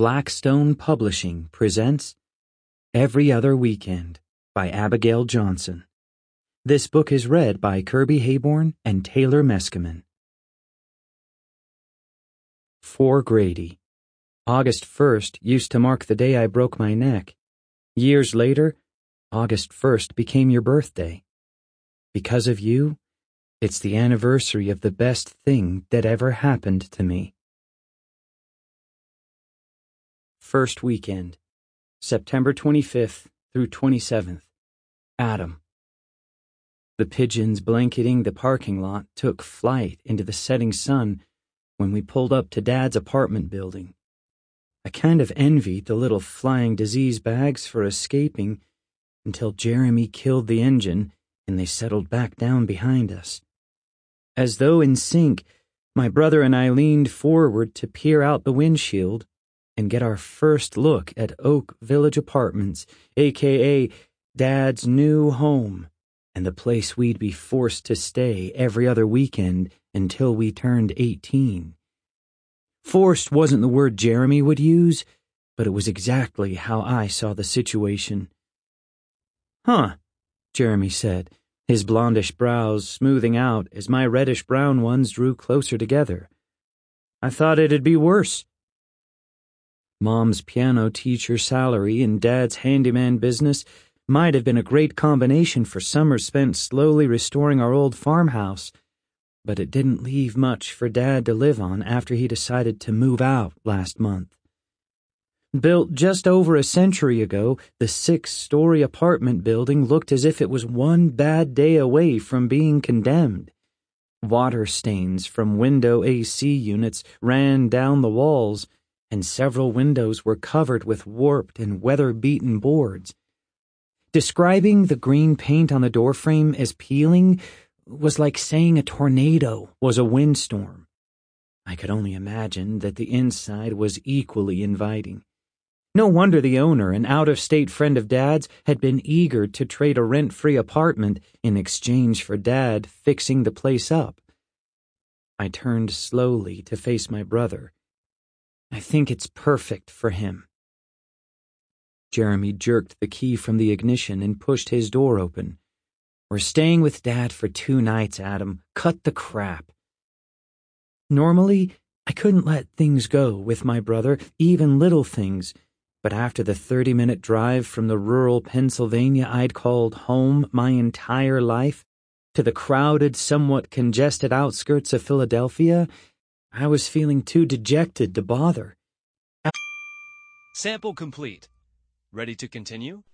Blackstone Publishing presents Every Other Weekend by Abigail Johnson. This book is read by Kirby Hayborn and Taylor Meskimen. For Grady. August 1st used to mark the day I broke my neck. Years later, August 1st became your birthday. Because of you, it's the anniversary of the best thing that ever happened to me. First weekend, September 25th through 27th. Adam. The pigeons blanketing the parking lot took flight into the setting sun when we pulled up to Dad's apartment building. I kind of envied the little flying disease bags for escaping until Jeremy killed the engine and they settled back down behind us. As though in sync, my brother and I leaned forward to peer out the windshield and get our first look at Oak Village Apartments, a.k.a. Dad's new home, and the place we'd be forced to stay every other weekend until we turned 18. Forced wasn't the word Jeremy would use, but it was exactly how I saw the situation. "Huh," Jeremy said, his blondish brows smoothing out as my reddish-brown ones drew closer together. "I thought it'd be worse." Mom's piano teacher salary and Dad's handyman business might have been a great combination for summers spent slowly restoring our old farmhouse, but it didn't leave much for Dad to live on after he decided to move out last month. Built just over a century ago, the 6-story apartment building looked as if it was one bad day away from being condemned. Water stains from window AC units ran down the walls, and several windows were covered with warped and weather-beaten boards. Describing the green paint on the doorframe as peeling was like saying a tornado was a windstorm. I could only imagine that the inside was equally inviting. No wonder the owner, an out-of-state friend of Dad's, had been eager to trade a rent-free apartment in exchange for Dad fixing the place up. I turned slowly to face my brother. "I think it's perfect for him." Jeremy jerked the key from the ignition and pushed his door open. "We're staying with Dad for 2 nights, Adam. Cut the crap." Normally, I couldn't let things go with my brother, even little things, but after the 30-minute drive from the rural Pennsylvania I'd called home my entire life to the crowded, somewhat congested outskirts of Philadelphia, I was feeling too dejected to bother. Sample complete. Ready to continue?